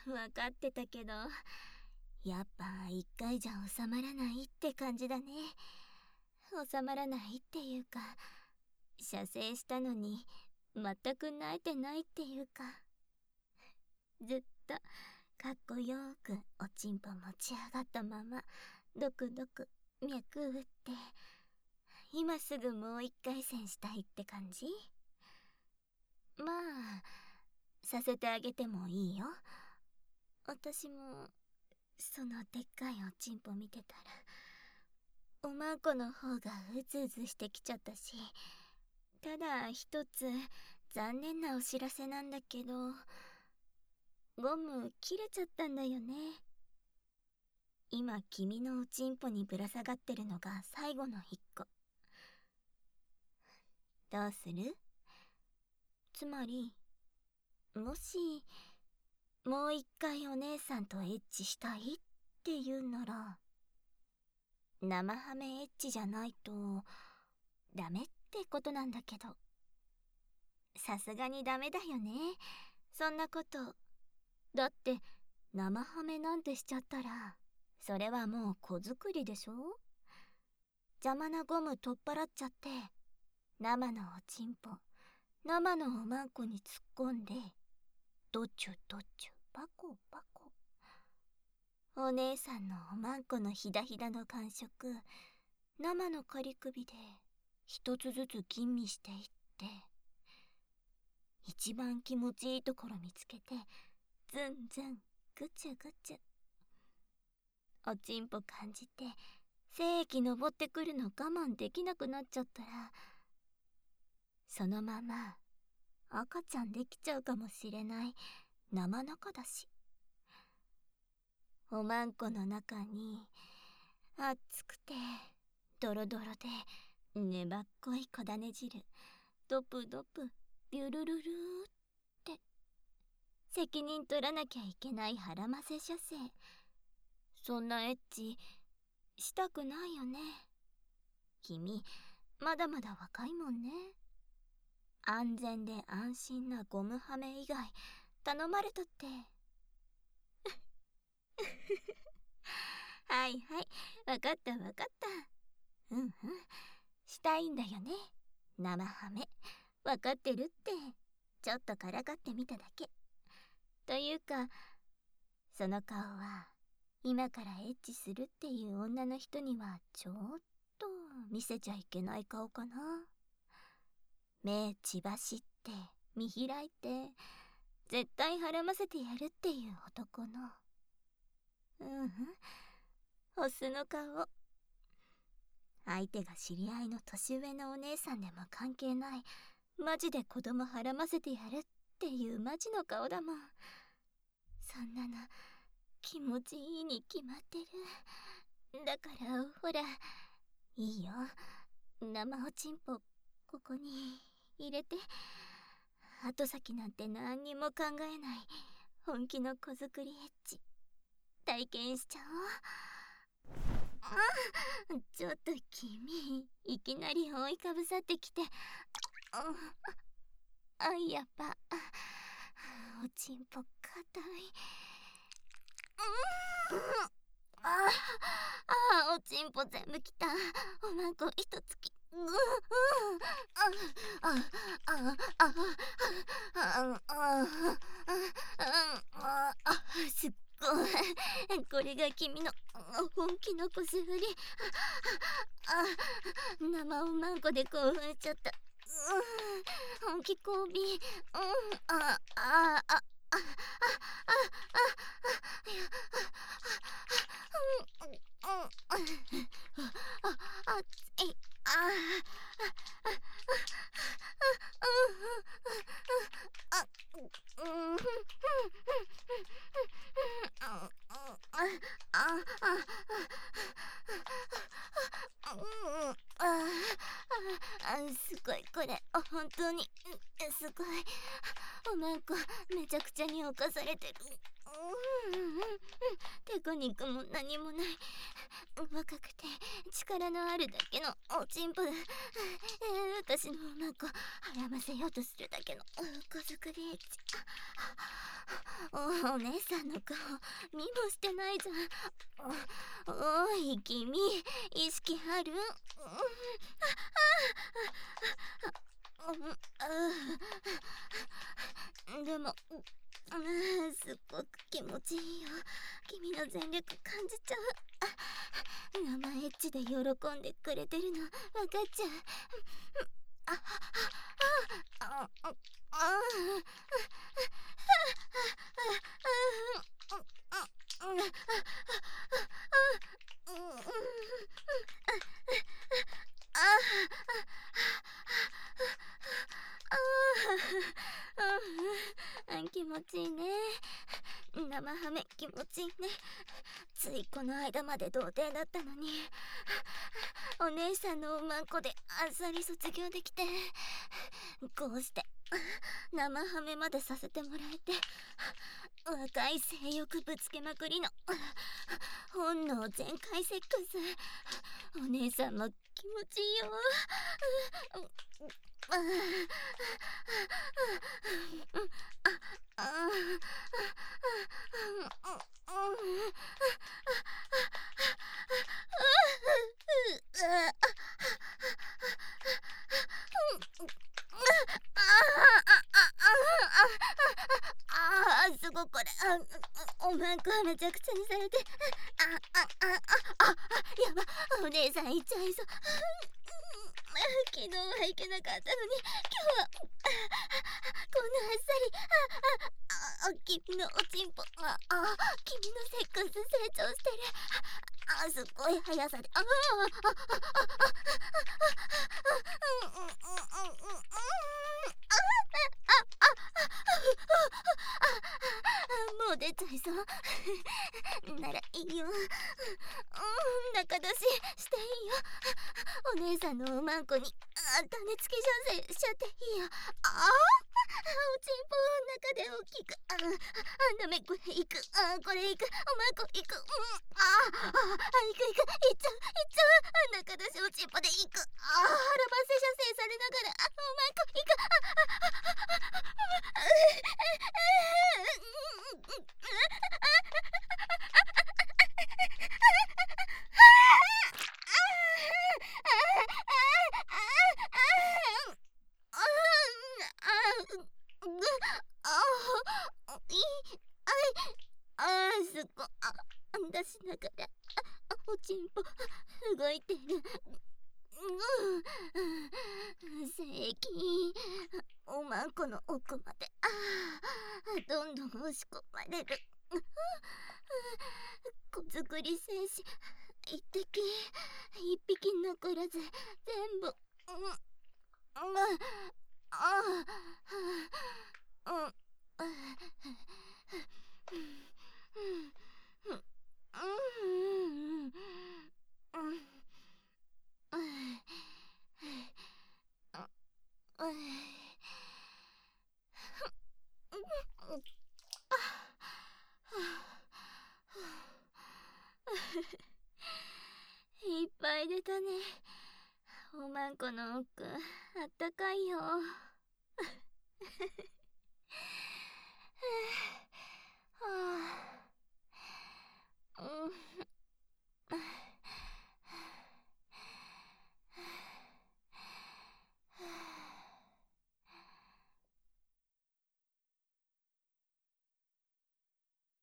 わかってたけど、やっぱ一回じゃ収まらないって感じだね。収まらないっていうか、射精したのに全く慣れてないっていうか、ずっとかっこよくおちんぽ持ち上がったままドクドク脈打って、今すぐもう一回戦したいって感じ。まあさせてあげてもいいよ。私もそのでっかいおちんぽ見てたらおまんこの方がうずうずしてきちゃったし、ただ一つ残念なお知らせなんだけど、ゴム切れちゃったんだよね。今君のおちんぽにぶら下がってるのが最後の一個。どうする？つまりもしもう一回お姉さんとエッチしたいって言うなら、生ハメエッチじゃないとダメってことなんだけど。さすがにダメだよね、そんなこと。だって生ハメなんてしちゃったらそれはもう子作りでしょ。邪魔なゴム取っ払っちゃって生のおちんぽ生のおまんこに突っ込んでドチュドチュパコパコ。お姉さんのおまんこのひだひだの感触、生の仮首で一つずつ吟味していって、一番気持ちいいところ見つけてズンズングチュグチュ。おちんぽ感じて精液登ってくるの我慢できなくなっちゃったら、そのまま赤ちゃんできちゃうかもしれない生中だし。おまんこの中に熱くてドロドロで粘っこい小種汁ドプドプビュルルルーって、責任取らなきゃいけない腹ませ射精。そんなエッチしたくないよね。君まだまだ若いもんね。安全で安心なゴムハメ以外頼まれたって。はいはい、わかったわかった。うんうん、したいんだよね生ハメ。わかってるって、ちょっとからかってみただけ。というかその顔は今からエッチするっていう女の人にはちょっと見せちゃいけない顔かな。目血走って見開いて絶対はらませてやるっていう男の、オスの顔。相手が知り合いの年上のお姉さんでも関係ないマジで子供はらませてやるっていうマジの顔だもん。そんなの気持ちいいに決まってる。だからほら、いいよ、生おちんぽここに入れて。後先なんて何にも考えない本気の子作りエッチ体験しちゃおう。ちょっと君いきなり覆いかぶさってきて、やっぱおちんぽ硬い。おちんぽ全部きた。おまんこ一つき。すっごい。これが君の本気のこす振り。生おまんこで興奮しちゃった。本気交尾。すごいこれ、本当にすごい。おまんこめちゃくちゃに侵されてる。 テクニックも何もない。若くて力のあるだけのおちんぽだ。私のおまこはらませようとするだけの子作りエッチ。お姉さんの顔見もしてないじゃん。おい君、意識ある？でもすっごく気持ちいいよ。君の全力感じちゃう。生エッチで喜んでくれてるの分かっちゃう。気持ちいいね。生ハメ気持ちいいね。ついこの間まで童貞だったのに、お姉さんのおまんこであっさり卒業できて、こうして生ハメまでさせてもらえて、若い性欲ぶつけまくりの本能全開セックス。お姉さんも気持ちいいよ。すごいこれ。おまんこはめちゃくちゃにされて、やば、お姉さん行っちゃいそう。昨日は行けなかったのに、今日はこんなあっさり。君のおちんぽ、君のセックス成長してる。すっごい速さで。もう出ちゃいそう。ならいいよ。中出ししていいよ。お姉さんのおまんこに種付け射精しちゃっていいよ。おちんぽ中で大きく。ダメ、これいく。これいく。おまんこいく。いく。いっちゃう。中出しおちんぽでいく。腹ばせ射精されながらおまんこいく。すっご出しながらおちんぽ動いてる。精液おまんこの奥までどんどん押し込まれる。子作り精子一滴一匹残らず全部。いっぱい出たね。おまんこの奥あったかいよ。